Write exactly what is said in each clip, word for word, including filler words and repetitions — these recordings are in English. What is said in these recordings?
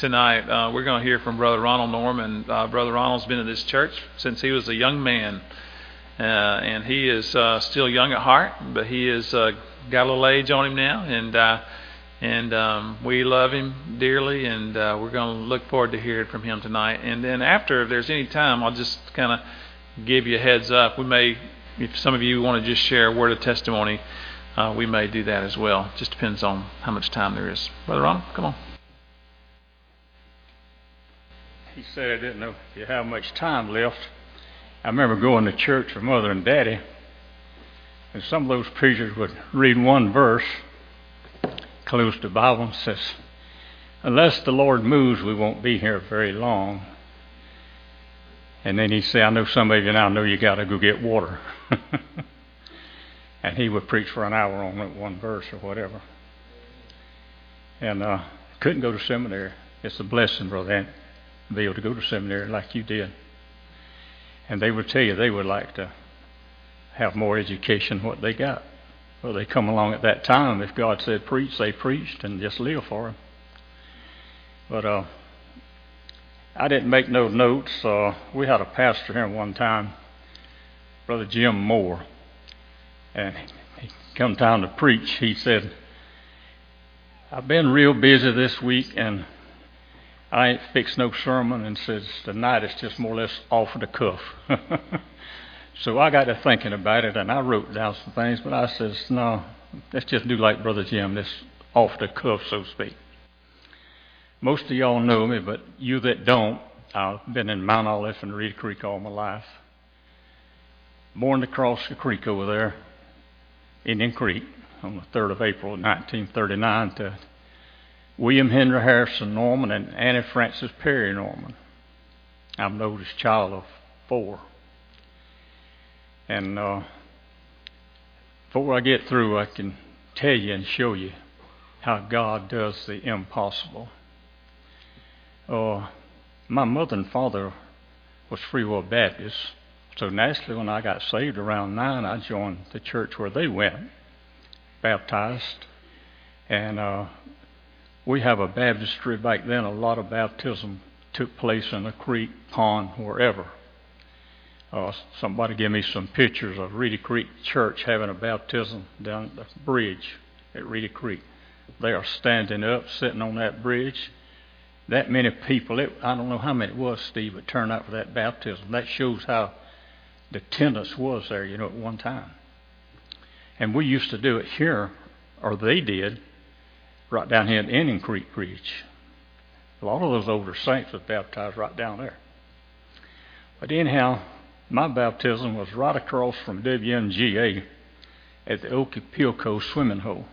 tonight. Uh, we're going to hear from Brother Ronald Norman. Uh, Brother Ronald's been in this church since he was a young man. Uh, and he is uh, still young at heart, but he has uh, got a little age on him now. And uh, and um, we love him dearly, and uh, we're going to look forward to hearing from him tonight. And then after, if there's any time, I'll just kind of give you a heads up. We may, if some of you want to just share a word of testimony, uh, we may do that as well. Just depends on how much time there is. Brother Ronald, come on. He said I didn't know if you have much time left. I remember going to church with Mother and Daddy, and some of those preachers would read one verse, close to the Bible, and says, unless the Lord moves, we won't be here very long. And then he'd say, I know some of you now know you got to go get water. And he would preach for an hour on that one verse or whatever. And uh, couldn't go to seminary. It's a blessing, Brother Ant, to be able to go to seminary like you did. And they would tell you they would like to have more education than what they got. Well, they come along at that time. If God said preach, they preached and just live for Him. But uh, I didn't make no notes. Uh, we had a pastor here one time, Brother Jim Moore, and he come time to preach. He said, I've been real busy this week, and I ain't fixed no sermon, and says tonight it's just more or less off the cuff. So I got to thinking about it, and I wrote down some things, but I says, no, let's just do like Brother Jim, this off the cuff, so to speak. Most of y'all know me, but you that don't, I've been in Mount Olive and Reedy Creek all my life. Born across the creek over there, Indian Creek, on the third of April, nineteen thirty-nine, to William Henry Harrison Norman and Annie Frances Perry Norman. I'm the oldest child of four. And uh, before I get through, I can tell you and show you how God does the impossible. Uh, my mother and father was Free Will Baptists, so naturally when I got saved around nine, I joined the church where they went, baptized, and uh, we have a baptistry back then. A lot of baptism took place in a creek, pond, wherever. Uh, somebody gave me some pictures of Reedy Creek Church having a baptism down the bridge at Reedy Creek. They are standing up, sitting on that bridge. That many people, it, I don't know how many it was, Steve, but turned out for that baptism. That shows how the attendance was there, you know, at one time. And we used to do it here, or they did, right down here at Indian Creek Bridge. A lot of those older saints was baptized right down there. But anyhow, my baptism was right across from W M G A at the Okefilco swimming hole.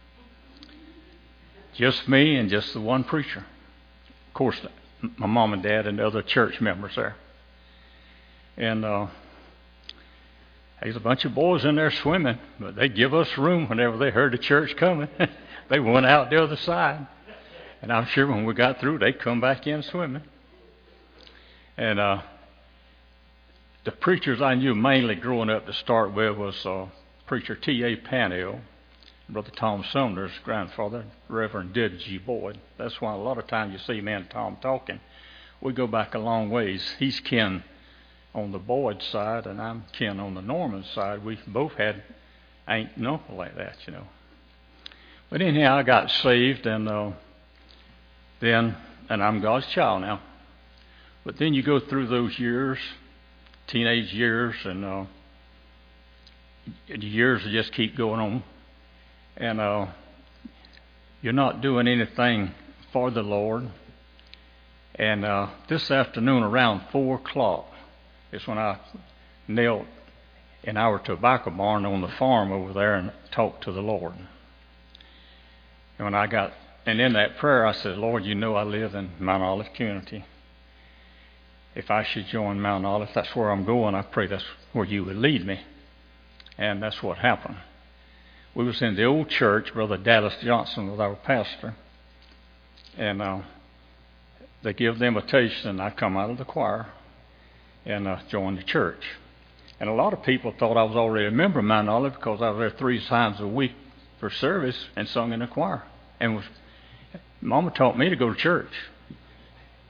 Just me and just the one preacher. Of course, my mom and dad and the other church members there. And uh, there's a bunch of boys in there swimming, but they give us room whenever they heard the church coming. They went out the other side. And I'm sure when we got through, they'd come back in swimming. And uh, the preachers I knew mainly growing up to start with was uh, preacher T A Pannell, Brother Tom Sumner's grandfather, Reverend W G Boyd. That's why a lot of times you see me and Tom talking. We go back a long ways. He's kin on the Boyd side, and I'm kin on the Norman side. We both had aunt and uncle like that, you know. But anyhow, I got saved, and uh, then, and I'm God's child now. But then you go through those years, teenage years, and uh, the years just keep going on. And uh, you're not doing anything for the Lord. And uh, this afternoon around four o'clock is when I knelt in our tobacco barn on the farm over there and talked to the Lord. And when I got, and in that prayer I said, Lord, you know I live in Mount Olive community. If I should join Mount Olive, that's where I'm going. I pray that's where you would lead me. And that's what happened. We was in the old church. Brother Dallas Johnson was our pastor. And uh, they give the invitation, and I come out of the choir and uh, joined the church. And a lot of people thought I was already a member of Mount Olive because I was there three times a week for service and sung in the choir. And was, Mama taught me to go to church.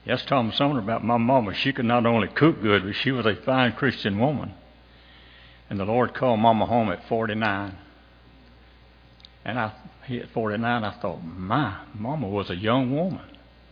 Yes, told me something about my mama. She could not only cook good, but she was a fine Christian woman. And the Lord called Mama home at forty-nine. And I, at forty-nine, I thought, my, Mama was a young woman.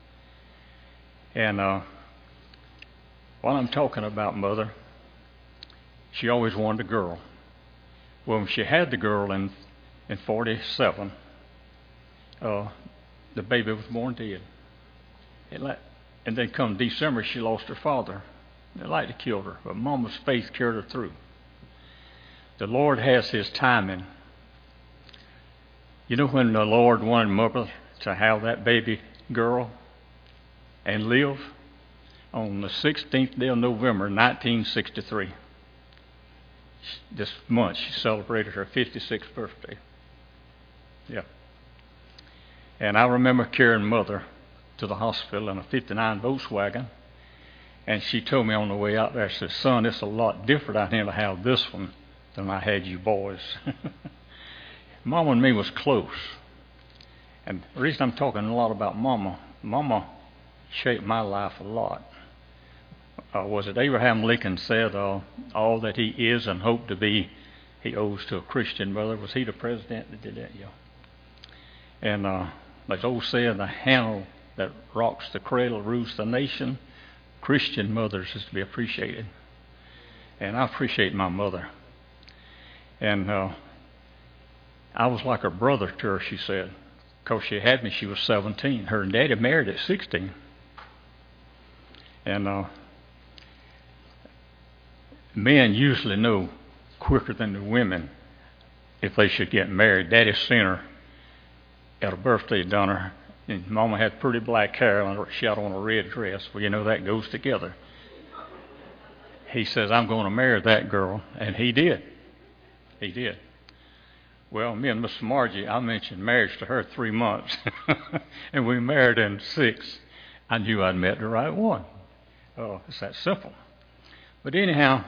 And uh, while I'm talking about Mother, she always wanted a girl. Well, when she had the girl in, in forty-seven, uh, the baby was born dead. It like, and then come December, she lost her father. They like to kill her, but Mama's faith carried her through. The Lord has His timing. You know when the Lord wanted Mother to have that baby girl and live? On the sixteenth day of November, nineteen sixty-three. This month, she celebrated her fifty-sixth birthday. Yeah. And I remember carrying Mother to the hospital in a fifty-nine Volkswagen. And she told me on the way out there, she said, son, it's a lot different out here to have this one than I had you boys. Mama and me was close. And the reason I'm talking a lot about Mama, Mama shaped my life a lot. Uh, was it Abraham Lincoln said, uh, all that he is and hoped to be, he owes to a Christian mother. Was he the president that did that? Yeah. And uh, like old saying, the handle that rocks the cradle rules the nation. Christian mothers is to be appreciated. And I appreciate my mother. And uh, I was like her brother to her, she said. Because she had me, she was seventeen. Her and Daddy married at sixteen. And uh, men usually know quicker than the women if they should get married. Daddy seen her at a birthday dinner, and Mama had pretty black hair, and she had on a red dress. Well, you know, that goes together. He says, I'm going to marry that girl, and he did. He did. Well, me and Miss Margie, I mentioned marriage to her three months, and we married in six. I knew I'd met the right one. Oh, it's that simple. But anyhow,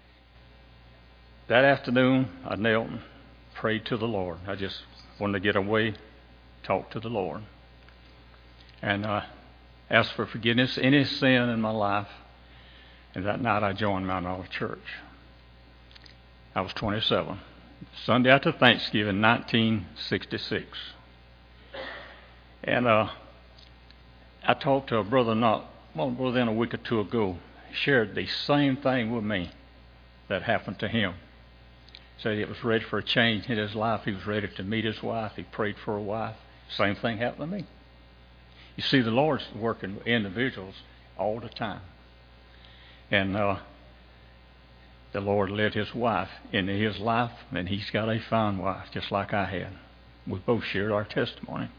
that afternoon, I knelt and prayed to the Lord. I just wanted to get away, talk to the Lord, and uh, ask for forgiveness of any sin in my life. And that night, I joined Mount Olive Church. I was twenty-seven. Sunday after Thanksgiving, nineteen sixty-six. And uh, I talked to a brother not, well, brother in a week or two ago, shared the same thing with me that happened to him. Said he was ready for a change in his life. He was ready to meet his wife. He prayed for a wife. Same thing happened to me. You see, the Lord's working with individuals all the time. And uh, the Lord led his wife into his life, and he's got a fine wife, just like I had. We both shared our testimony.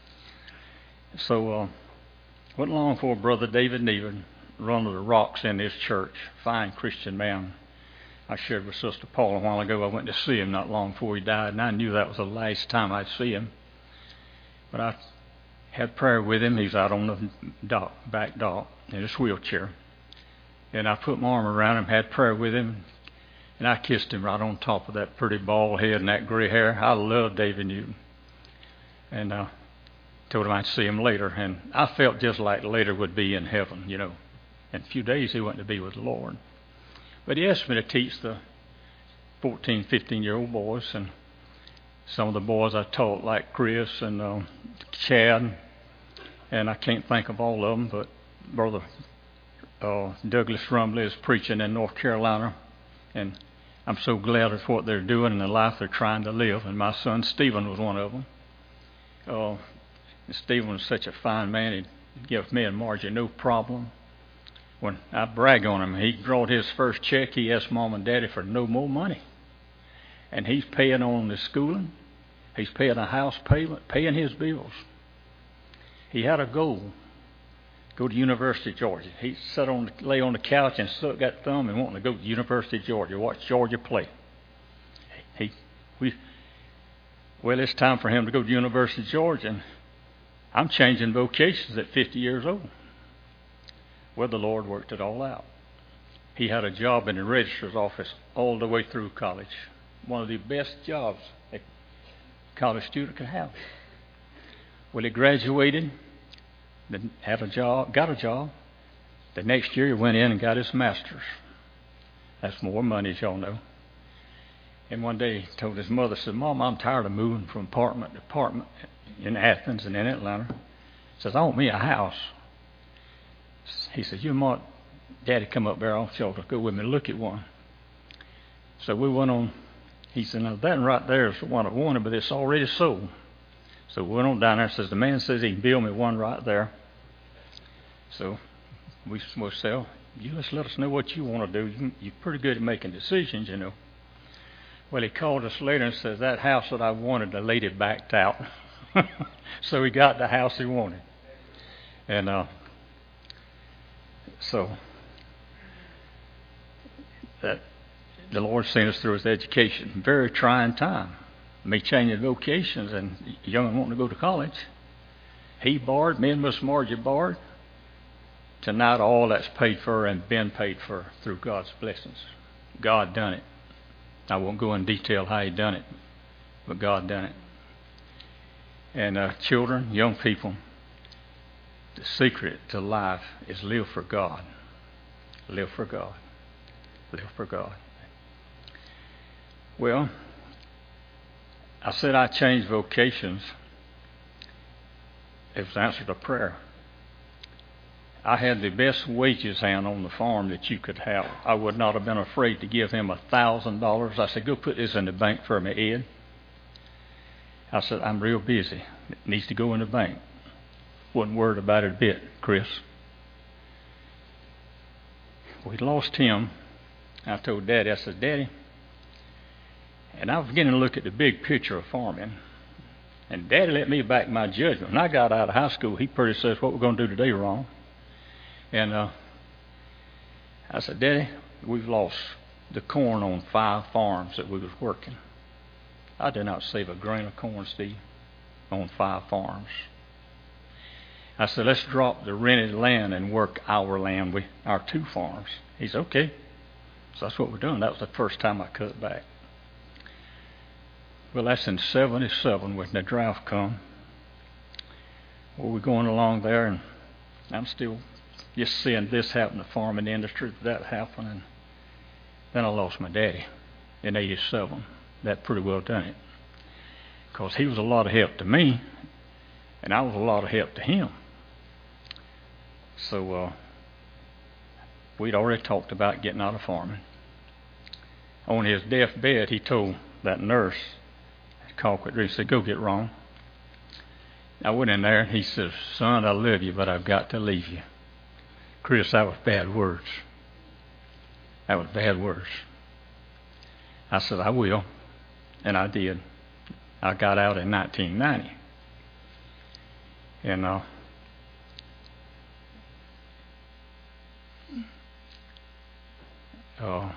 So, uh, wasn't long before Brother David Neven, one of the rocks in his church, fine Christian man. I shared with Sister Paula a while ago. I went to see him not long before he died, and I knew that was the last time I'd see him. But I had prayer with him. He's out on the dock, back dock in his wheelchair. And I put my arm around him, had prayer with him, and I kissed him right on top of that pretty bald head and that gray hair. I love David Newton. And uh, told him I'd see him later. And I felt just like later would be in heaven, you know. In a few days he went to be with the Lord. But he asked me to teach the fourteen, fifteen-year-old boys. And some of the boys I taught, like Chris and uh, Chad. And I can't think of all of them, but Brother Uh, Douglas Rumley is preaching in North Carolina, and I'm so glad of what they're doing and the life they're trying to live. And my son Stephen was one of them. Uh, Stephen was such a fine man; he'd give me and Margie no problem. When I brag on him, he brought his first check. He asked Mom and Daddy for no more money, and he's paying on the schooling. He's paying a house payment, paying his bills. He had a goal. Go to University of Georgia. He sat on, the, lay on the couch and stuck that thumb and wanted to go to University of Georgia, watch Georgia play. He, we, well, it's time for him to go to University of Georgia. And I'm changing vocations at fifty years old. Well, the Lord worked it all out. He had a job in the registrar's office all the way through college. One of the best jobs a college student could have. Well, he graduated, Then had a job, got a job. The next year he went in and got his master's. That's more money, as y'all know. And one day he told his mother, said, Mom, I'm tired of moving from apartment to apartment in Athens and in Atlanta. He says, I want me a house. He said, you want Daddy come up there, I'll y'all to go with me, look at one. So we went on. He said, now that right there is the one I wanted, but it's already sold. So we went on down there and says, the man says he can build me one right there. So we will say, you just let us know what you want to do. You're pretty good at making decisions, you know. Well, he called us later and says, that house that I wanted, the lady backed out. So he got the house he wanted. And uh, so that the Lord sent us through his education. Very trying time. Me changing vocations and young wanting to go to college. He borrowed, me and Miss Margie borrowed. Tonight all that's paid for and been paid for through God's blessings. God done it. I won't go in detail how he done it, but God done it. And uh, children, young people, the secret to life is live for God. Live for God. Live for God. Well, I said I changed vocations. It was the answer to prayer. I had the best wages hand on the farm that you could have. I would not have been afraid to give him a thousand dollars. I said, go put this in the bank for me, Ed. I said, I'm real busy. It needs to go in the bank. Wasn't worried about it a bit, Chris. We lost him. I told Daddy, I said, Daddy, and I was beginning to look at the big picture of farming. And Daddy let me back my judgment. When I got out of high school, he pretty says, what we're going to do today wrong. And uh, I said, Daddy, we've lost the corn on five farms that we was working. I did not save a grain of corn, Steve, on five farms. I said, let's drop the rented land and work our land, we, our two farms. He said, okay. So that's what we're doing. That was the first time I cut back. Well, that's in seventy-seven when the drought come. Well, we're going along there, and I'm still just seeing this happen to the farming industry, that happen, and then I lost my daddy in eighty-seven. That pretty well done it. Because he was a lot of help to me, and I was a lot of help to him. So uh, we'd already talked about getting out of farming. On his deathbed, he told that nurse, Colquitt, he said, go get wrong. I went in there, and he said, son, I love you, but I've got to leave you. Chris, that was bad words. That was bad words. I said, I will. And I did. I got out in nineteen ninety. And uh, uh,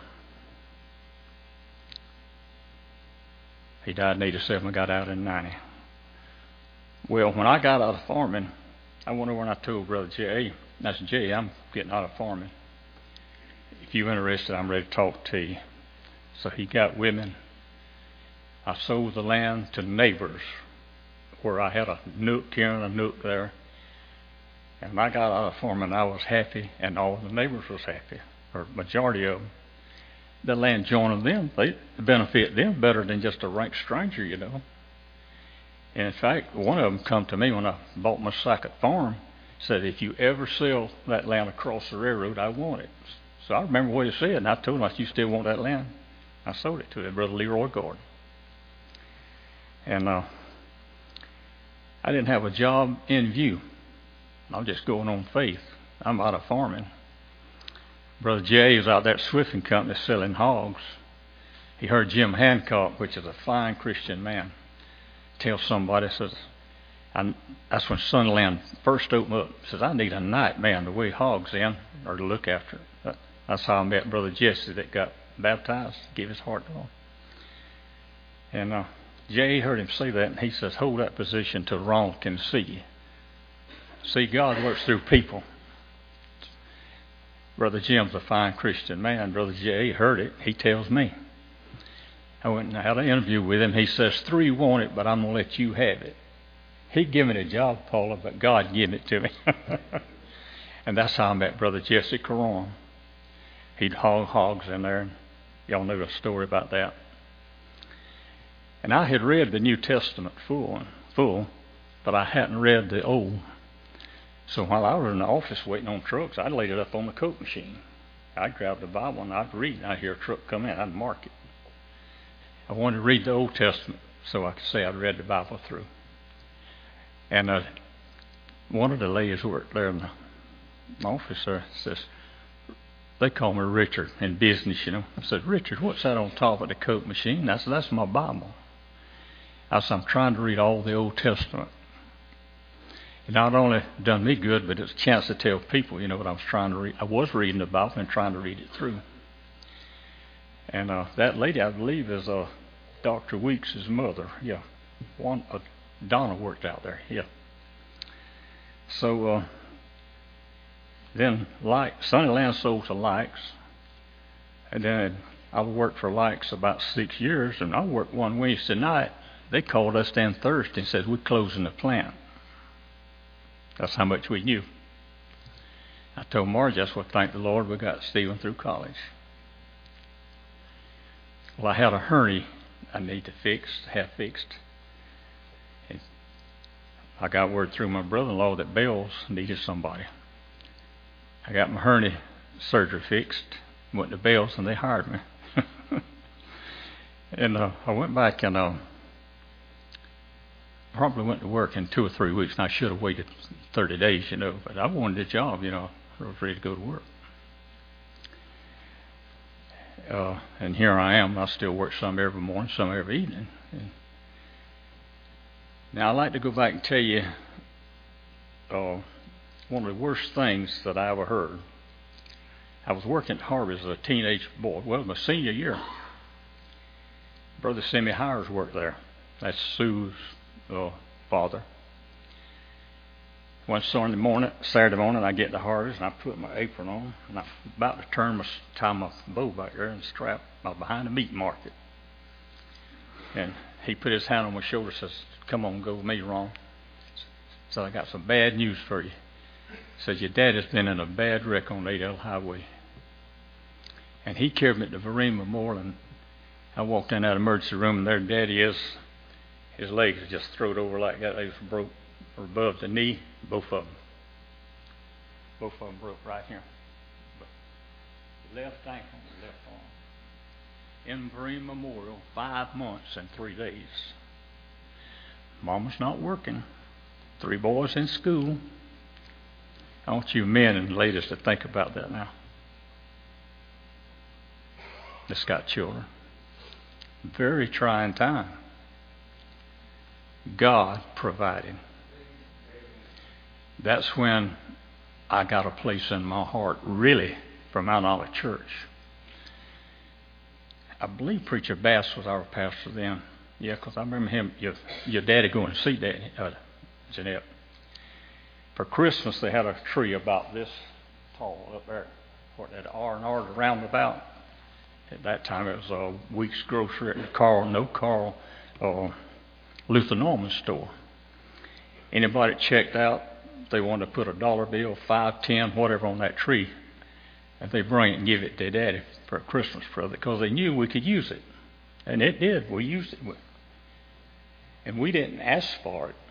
he died in eighty-seven. I got out in ninety. Well, when I got out of farming, I went over and I told Brother Jay, that's Jay, I'm getting out of farming. If you're interested, I'm ready to talk to you. So he got women. I sold the land to neighbors where I had a nook here and a nook there. And when I got out of farming, I was happy, and all the neighbors was happy, or majority of them. The land joining them, they benefit them better than just a rank stranger, you know. And in fact, one of them come to me when I bought my second farm, said, if you ever sell that land across the railroad, I want it. So I remember what he said, and I told him, I said, you still want that land? I sold it to him, Brother Leroy Gordon. And uh, I didn't have a job in view. I'm just going on faith. I'm out of farming. Brother Jay was out there at Swift and Company selling hogs. He heard Jim Hancock, which is a fine Christian man, tell somebody, says, I, that's when Sunland first opened up. Says, I need a night man to weigh hogs in or to look after it. That's how I met Brother Jesse that got baptized, gave his heart to him. And uh, Jay heard him say that, and he says, hold that position till Ronald can see you. See, God works through people. Brother Jim's a fine Christian man. Brother Jay heard it. He tells me. I went and had an interview with him. He says, three want it, but I'm going to let you have it. He gave me the job, Paula, but God gave it to me. And that's how I met Brother Jesse Caron. He'd hog hogs in there, and y'all know the story about that. And I had read the New Testament full, full, but I hadn't read the Old. So while I was in the office waiting on trucks, I'd laid it up on the Coke machine. I'd grab the Bible and I'd read, and I'd hear a truck come in, I'd mark it. I wanted to read the Old Testament so I could say I'd read the Bible through. And uh, one of the ladies who worked there in the office there says, they call me Richard in business, you know. I said, Richard, what's that on top of the Coke machine? I said, that's my Bible. I said, I'm trying to read all the Old Testament. It not only done me good, but it's a chance to tell people, you know, what I was trying to read. I was reading the Bible and trying to read it through. And uh, that lady, I believe, is uh, Doctor Weeks' mother. Yeah, one uh, Donna worked out there. Yeah. So uh, then, like Sunnyland sold to Likes, and then I worked for Likes about six years, and I worked one Wednesday night. They called us down Thursday and said, we're closing the plant. That's how much we knew. I told Marge, that's what, thank the Lord, we got Stephen through college. Well, I had a hernia I need to fix, have fixed. And I got word through my brother-in-law that Bell's needed somebody. I got my hernia surgery fixed, went to Bell's, and they hired me. and uh, I went back and uh, probably went to work in two or three weeks, and I should have waited thirty days, you know, but I wanted a job, you know. I was ready to go to work. Uh, and here I am. I still work some every morning, some every evening. And now, I'd like to go back and tell you uh, one of the worst things that I ever heard. I was working at Harvard as a teenage boy. Well, my senior year. Brother Simi Hires worked there. That's Sue's uh, father. One Sunday morning, Saturday morning, I get to Harvest and I put my apron on and I'm about to turn my tie my bow back there and strap uh, behind the meat market. And he put his hand on my shoulder and says, "Come on, go with me, Ron." So I got some bad news for you. He says, "Your dad has been in a bad wreck on the eight L highway." And he carried me to the Vereen Memorial, and I walked in that emergency room, and there Daddy is. His legs are just throwed over like that. They was broke or above the knee, both of them. Both of them broke right here. But the left ankle and the left arm. In Vereen Memorial, five months and three days. Mama's not working. Three boys in school. I want you men and ladies to think about that now. That's got children. Very trying time. God provided. That's when I got a place in my heart, really, for Mount Olive Church. I believe Preacher Bass was our pastor then. Yeah, because I remember him, your, your daddy going to see Daddy, uh, Jeanette. For Christmas, they had a tree about this tall up there, what that R and R roundabout. At that time, it was a Week's Grocery at the Carl, no Carl, uh, Luther Norman store. Anybody that checked out, they wanted to put a dollar bill, five, ten, whatever on that tree, and they bring it and give it to Daddy for a Christmas present because they knew we could use it. And it did. We used it. And we didn't ask for it.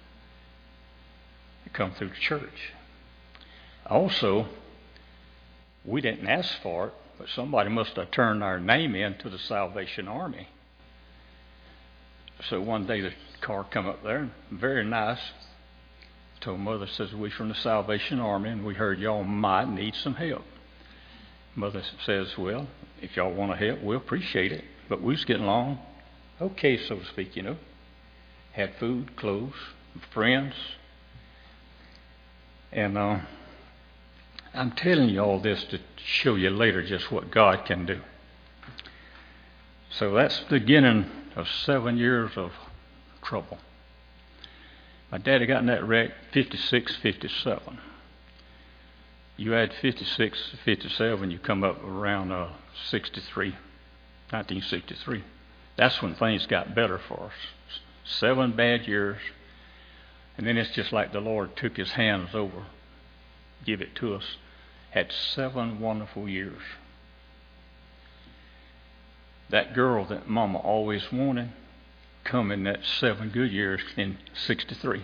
It come through the church. Also, we didn't ask for it, but somebody must have turned our name in to the Salvation Army. So one day the car come up there, very nice. Told Mother, says, "We from the Salvation Army, and we heard y'all might need some help." Mother says, "Well, if y'all want to help, we'll appreciate it." But we was getting along okay, so to speak, you know. Had food, clothes, friends. And uh, I'm telling you all this to show you later just what God can do. So that's the beginning of seven years of trouble. My daddy got in that wreck fifty-six, fifty-seven. You add fifty-six, fifty-seven, you come up around uh, sixty-three, nineteen sixty-three. That's when things got better for us. Seven bad years, And then it's just like the Lord took his hands over, give it to us. Had seven wonderful years. That girl that Mama always wanted come in that seven good years in sixty-three.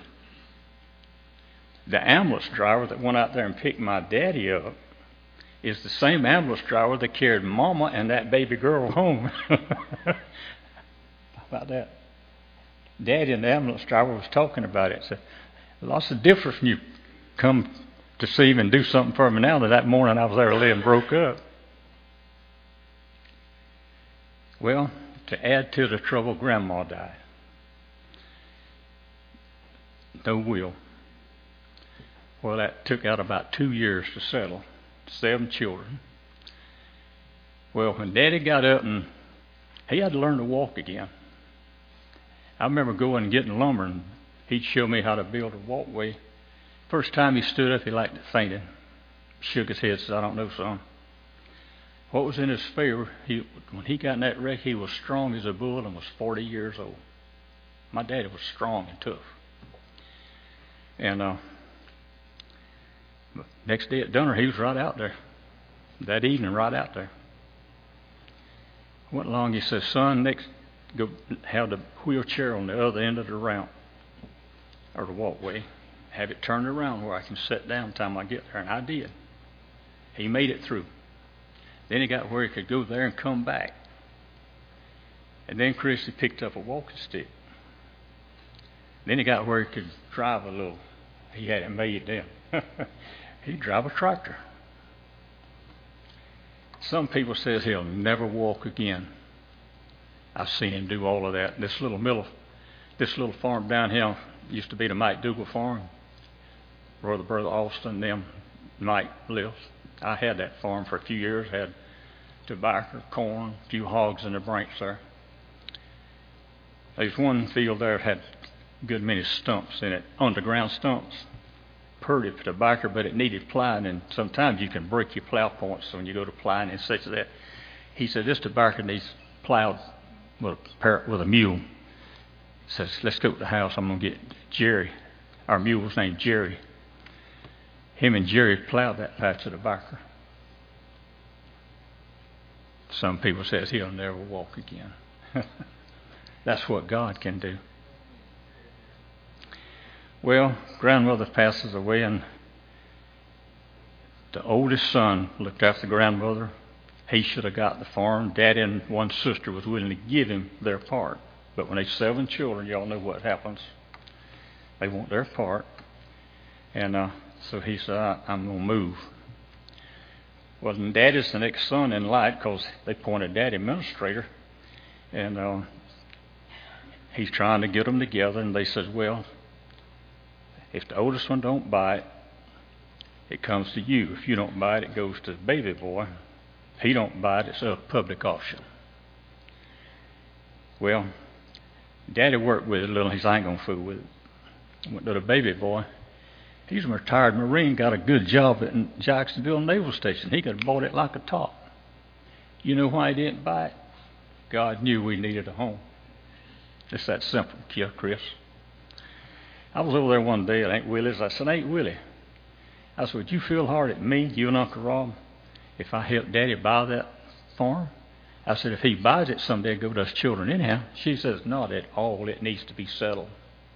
The ambulance driver that went out there and picked my daddy up is the same ambulance driver that carried Mama and that baby girl home. How about that? Daddy and the ambulance driver was talking about it. So, lots of difference when you come to see him and do something for me now than that morning I was there laying broke up. Well, to add to the trouble, Grandma died. No will. Well, that took out about two years to settle. Seven children. Well, when Daddy got up and he had to learn to walk again. I remember going and getting lumber and he'd show me how to build a walkway. First time he stood up, he liked it fainted. Shook his head, said, I don't know, son. What was in his favor, he, when he got in that wreck, he was strong as a bull and was forty years old. My daddy was strong and tough. And uh, next day at dinner, he was right out there. That evening, right out there. Went along, he says, son, next, go have the wheelchair on the other end of the ramp, or the walkway. Have it turned around where I can sit down time I get there. And I did. He made it through. Then he got where he could go there and come back. And then Christy picked up a walking stick. Then he got where he could drive a little. He had it made then. He'd drive a tractor. Some people says he'll never walk again. I've seen him do all of that. This little middle, this little farm down here used to be the Mike Dougal farm, where the brother Austin and them Mike lives. I had that farm for a few years. Had tobacco, corn, a few hogs in the branch there. There's one field there that had a good many stumps in it, underground stumps. Pretty for tobacco, but it needed plowing, and sometimes you can break your plow points when you go to plowing and such as that. He said, this tobacco needs plowed with a, par- with a mule. He says, let's go to the house. I'm going to get Jerry. Our mule was named Jerry. Him and Jerry plowed that patch of tobacco. Some people says he'll never walk again. That's what God can do. Well, grandmother passes away, and the oldest son looked after grandmother. He should have got the farm. Daddy and one sister was willing to give him their part. But when they seven children, y'all know what happens. They want their part. And uh, so he said, I, I'm going to move. Well, and Daddy's the next son in line because they appointed Daddy administrator. And uh, he's trying to get them together. And they said, well, if the oldest one don't buy it, it comes to you. If you don't buy it, it goes to the baby boy. If he don't buy it, it's a public auction. Well, Daddy worked with it a little. He said, I ain't going to fool with it. Went to the baby boy. He's a retired Marine, got a good job at Jacksonville Naval Station. He could have bought it like a top. You know why he didn't buy it? God knew we needed a home. It's that simple, Chris. I was over there one day at Aunt Willie's. I said, Aunt Willie, I said, would you feel hard at me, you and Uncle Rob, if I helped Daddy buy that farm? I said, if he buys it someday, it'll go to us children anyhow. She says, not at all. It needs to be settled.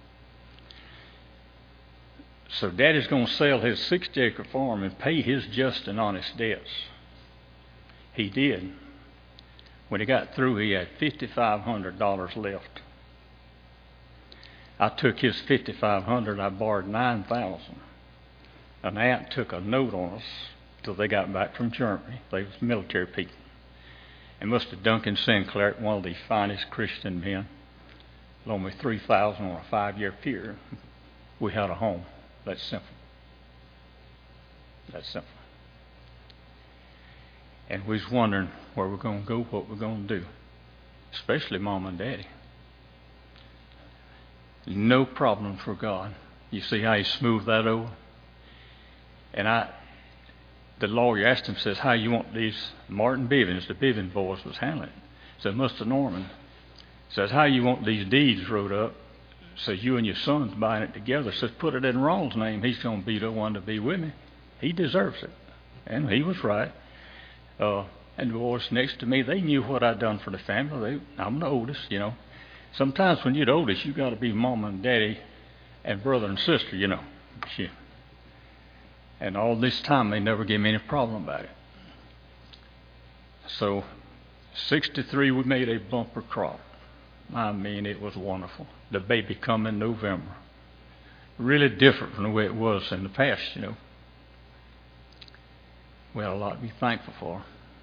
So Daddy's going to sell his sixty-acre farm and pay his just and honest debts. He did. When he got through, he had five thousand five hundred dollars left. I took his five thousand five hundred dollars, I borrowed nine thousand dollars. An aunt took a note on us till they got back from Germany. They was military people. And Mister Duncan Sinclair, one of the finest Christian men, loaned me three thousand dollars on a five-year period. We had a home. That's simple. That's simple. And we was wondering where we're going to go, what we're going to do, especially Mom and Daddy. No problem for God. You see how he smoothed that over? And I, the lawyer asked him, says, how you want these? Martin Bivens, the Bivens boys was handling it. Said, Mister Norman, says, how you want these deeds wrote up says, you and your son's buying it together. Says, put it in Ronald's name. He's going to be the one to be with me. He deserves it. And he was right. Uh, and the boys next to me, they knew what I'd done for the family. They, I'm the oldest, you know. Sometimes when you're the oldest, you got to be mama and daddy and brother and sister, you know. She, and all this time, they never gave me any problem about it. So, sixty-three, we made a bumper crop. I mean, it was wonderful. The baby come in November. Really different from the way it was in the past, you know. We had a lot to be thankful for.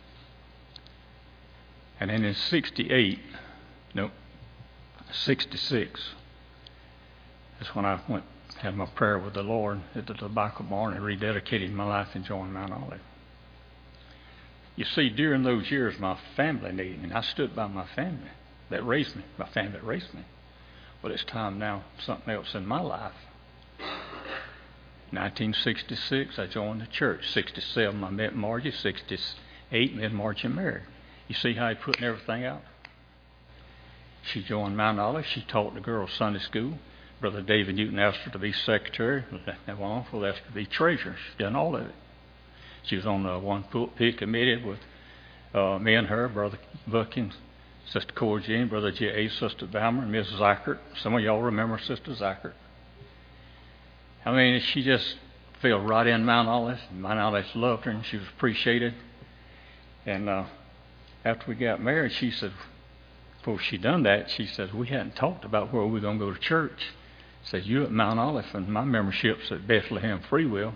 And then in sixty-eight, no, sixty-six, that's when I went had my prayer with the Lord at the tobacco barn and rededicated my life and joined Mount Olive. You see, during those years, my family needed me, and I stood by my family that raised me, my family that raised me. But it's time now, something else in my life. nineteen sixty-six, I joined the church. sixty-seven, I met Margie. sixty-eight, me and Margie married. You see how he's putting everything out? She joined Mount Olive. She taught the girls Sunday school. Brother David Newton asked her to be secretary. That one uncle asked her to be treasurer. She's done all of it. She was on the one pulpit committee with uh, me and her, Brother Buckins, Sister Cora Jean, Brother J A, Sister Balmer, and Missus Ackert. Some of y'all remember Sister Ackert. I mean, she just fell right in Mount Olive. Mount Olive loved her, and she was appreciated. And uh, after we got married, she said, before she done that, she said, we hadn't talked about where we were going to go to church. She said, you at Mount Olive, and my membership's at Bethlehem Free Will.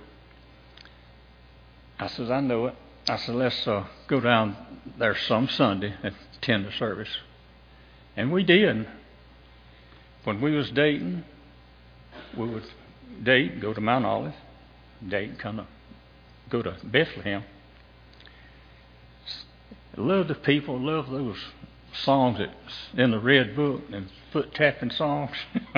I said, I know it. I said, let's uh, go down there some Sunday and attend the service. And we did. When we was dating, we would date, go to Mount Olive, date, come to, go to Bethlehem. Love the people, love those songs that's in the Red Book and foot tapping songs.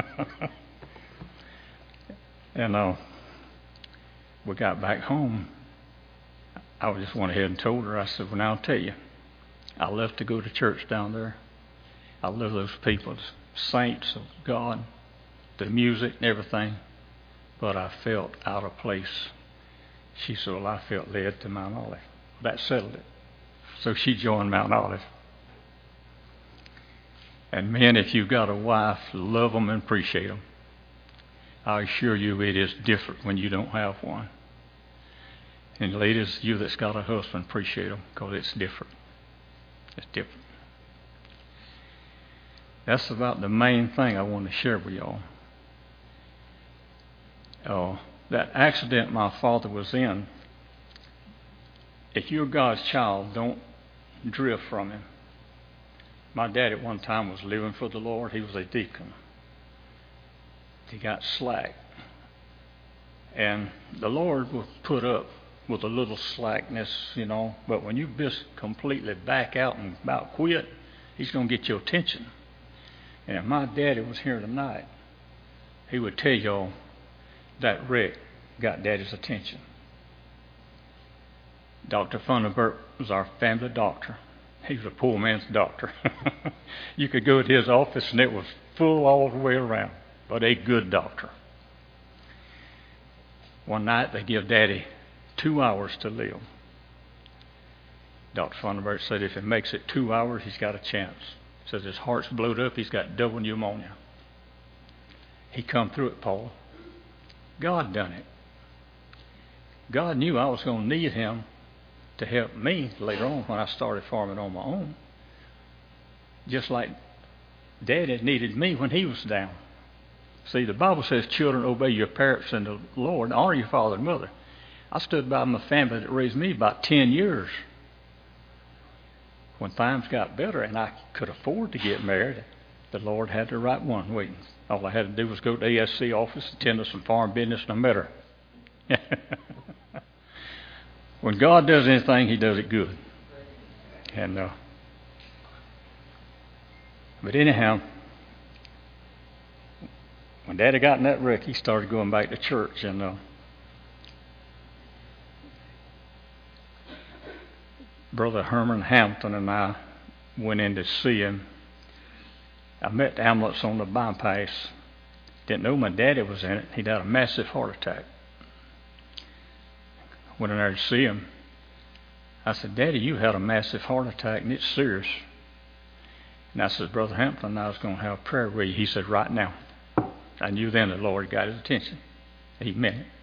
And uh, we got back home. I just went ahead and told her, I said, well, now I'll tell you, I love to go to church down there. I love those people, the saints of God, the music and everything, but I felt out of place. She said, well, I felt led to Mount Olive. That settled it. So she joined Mount Olive. And men, if you've got a wife, love them and appreciate them. I assure you it is different when you don't have one. And ladies, you that's got a husband, appreciate them because it's different. It's different. That's about the main thing I want to share with y'all. Uh, that accident my father was in, if you're God's child, don't drift from him. My dad at one time was living for the Lord. He was a deacon. He got slack. And the Lord will put up with a little slackness, you know. But when you just completely back out and about quit, he's going to get your attention. And if my daddy was here tonight, he would tell y'all that wreck got Daddy's attention. Doctor Funderburk was our family doctor. He was a poor man's doctor. You could go to his office and it was full all the way around, but a good doctor. One night they give Daddy two hours to live. Doctor Funderburk said if it makes it two hours, he's got a chance. Says his heart's blowed up, he's got double pneumonia. He come through it, Paul. God done it. God knew I was going to need him to help me later on when I started farming on my own. Just like Daddy needed me when he was down. See, the Bible says, children, obey your parents in the Lord and honor your father and mother. I stood by my family that raised me about ten years. When times got better and I could afford to get married, the Lord had the right one waiting. All I had to do was go to the A S C office, attend to some farm business, and I met her. When God does anything, he does it good. And uh, but anyhow, when Daddy got in that wreck, he started going back to church. And uh, Brother Herman Hampton and I went in to see him. I met the ambulance on the bypass, Didn't know my daddy was in it. He'd had a massive heart attack. Went in there to see him. I said, Daddy, you had a massive heart attack and it's serious. And I said, Brother Hampton, I was going to have a prayer with you. He said, right now. I knew then the Lord got his attention. He meant it.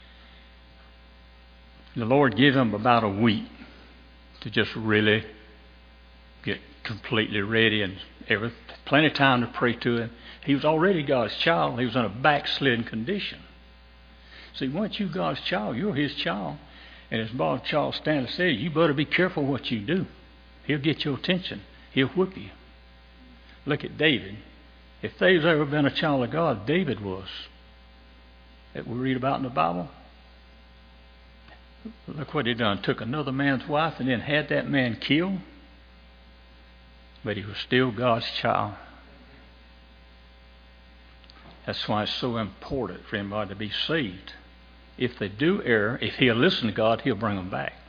The Lord gave him about a week to just really get completely ready and every, plenty of time to pray to him. He was already God's child. He was in a backslidden condition. See, once you're God's child, you're his child. And as Bob Charles Stanley said, you better be careful what you do. He'll get your attention. He'll whip you. Look at David. If there's ever been a child of God, David was. That we read about in the Bible. Look what he done. Took another man's wife and then had that man killed. But he was still God's child. That's why it's so important for anybody to be saved. If they do err, if he'll listen to God, he'll bring them back.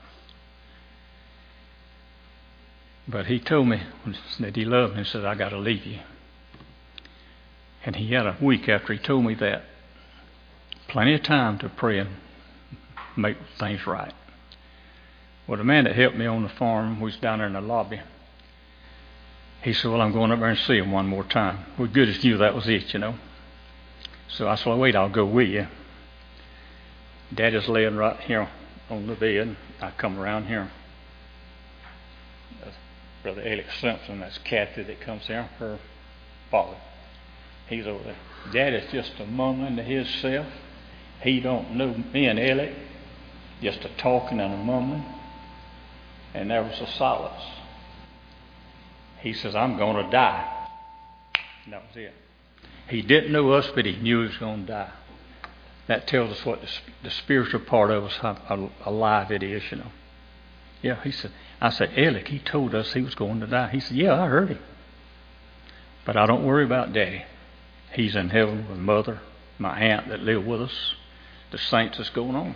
But he told me that he loved me and said, I got to leave you. And he had a week after he told me that. Plenty of time to pray and make things right. Well, the man that helped me on the farm, who was down there in the lobby, he said, well, I'm going up there and see him one more time. We good as knew that was it, you know. So I said, well, wait, I'll go with you. Daddy's laying right here on the bed. I come around here. That's Brother Alex Simpson, that's Kathy that comes here, her father. He's over there. Daddy's just a mumbling to himself. He don't know me and Alex, just a talking and a mumbling. And there was a silence. He says, I'm going to die. And that was it. He didn't know us, but he knew he was going to die. That tells us what the, the spiritual part of us, how, how alive it is, you know. Yeah, he said, I said, Alec, he told us he was going to die. He said, yeah, I heard him. But I don't worry about Daddy. He's in heaven with Mother, my aunt that lived with us, the saints that's going on.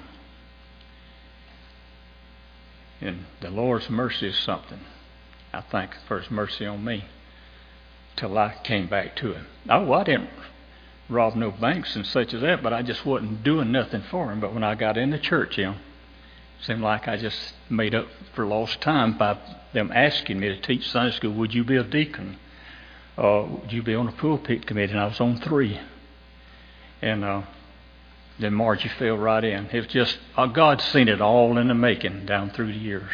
And the Lord's mercy is something. I thank for his mercy on me till I came back to him. Oh, I didn't rob no banks and such as that, but I just wasn't doing nothing for him. But when I got in the church, you know, it seemed like I just made up for lost time by them asking me to teach Sunday school. Would you be a deacon? Uh, would you be on the pulpit committee? And I was on three. And uh, then Margie fell right in. It was just, uh, God's seen it all in the making down through the years.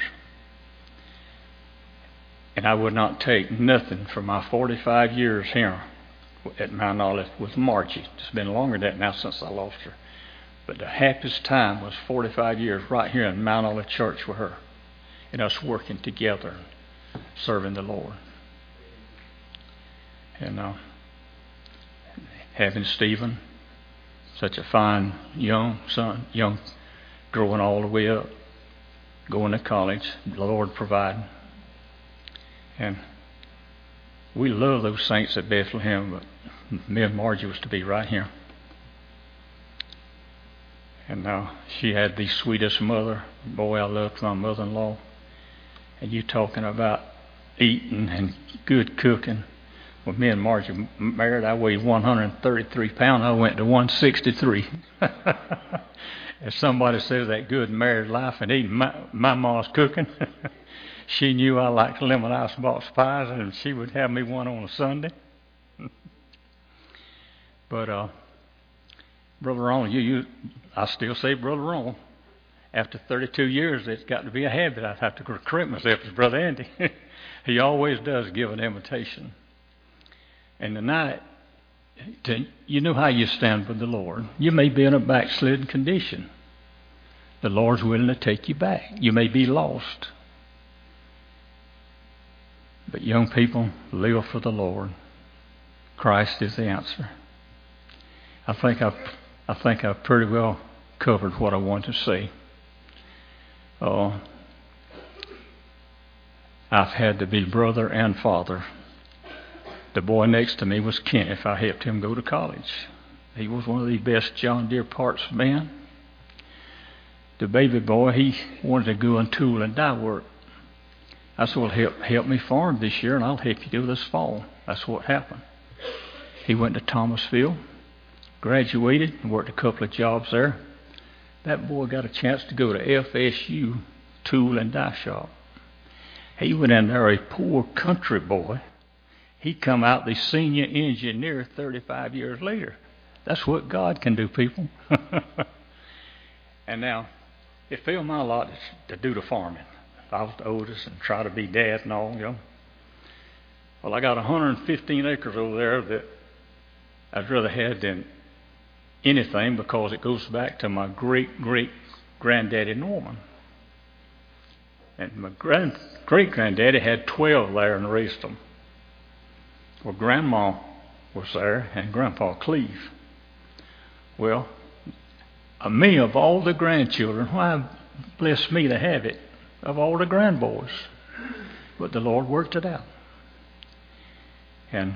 And I would not take nothing for my forty-five years here at Mount Olive with Margie. It's been longer than that now since I lost her. But the happiest time was forty-five years right here in Mount Olive Church with her. And us working together, serving the Lord. And uh, having Stephen, such a fine young son, young, growing all the way up, going to college, the Lord providing. And we love those saints at Bethlehem, but me and Margie was to be right here. And uh, she had the sweetest mother. Boy, I loved my mother-in-law. And you talking about eating and good cooking. When me and Margie married, I weighed one hundred thirty-three pounds. I went to one sixty-three. If somebody says that good married life and eating my, my mom's cooking, she knew I liked lemon icebox pies, and she would have me one on a Sunday. But uh, Brother Ronald, you, you, I still say Brother Ronald. After thirty-two years, it's got to be a habit. I'd have to correct myself as Brother Andy. He always does give an invitation. And tonight, to, you know how you stand with the Lord. You may be in a backslidden condition. The Lord's willing to take you back. You may be lost. But young people, live for the Lord. Christ is the answer. I think I've, I think I've pretty well covered what I want to say. Uh, I've had to be brother and father. The boy next to me was Kenneth. I helped him go to college. He was one of the best John Deere parts men. The baby boy, he wanted to go in tool and die work. I said, well, help, help me farm this year and I'll help you do this fall. That's what happened. He went to Thomasville, graduated and worked a couple of jobs there. That boy got a chance to go to F S U tool and die shop. He went in there a poor country boy. He come out the senior engineer thirty-five years later. That's what God can do, people. And now, it fell my lot to do the farming. I was the oldest and try to be dad and all, you know. Well, I got one hundred fifteen acres over there that I'd rather had than anything, because it goes back to my great great granddaddy Norman. And my grand great granddaddy had twelve there and raised them. Well, Grandma was there and Grandpa Cleve. Well, of me of all the grandchildren, why bless me to have it of all the grandboys? But the Lord worked it out. And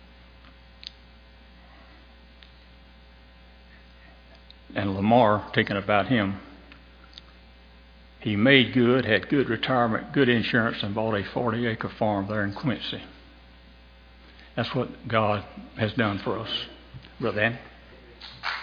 and Lamar, thinking about him, he made good, had good retirement, good insurance, and bought a forty acre farm there in Quincy. That's what God has done for us. Brother Andy?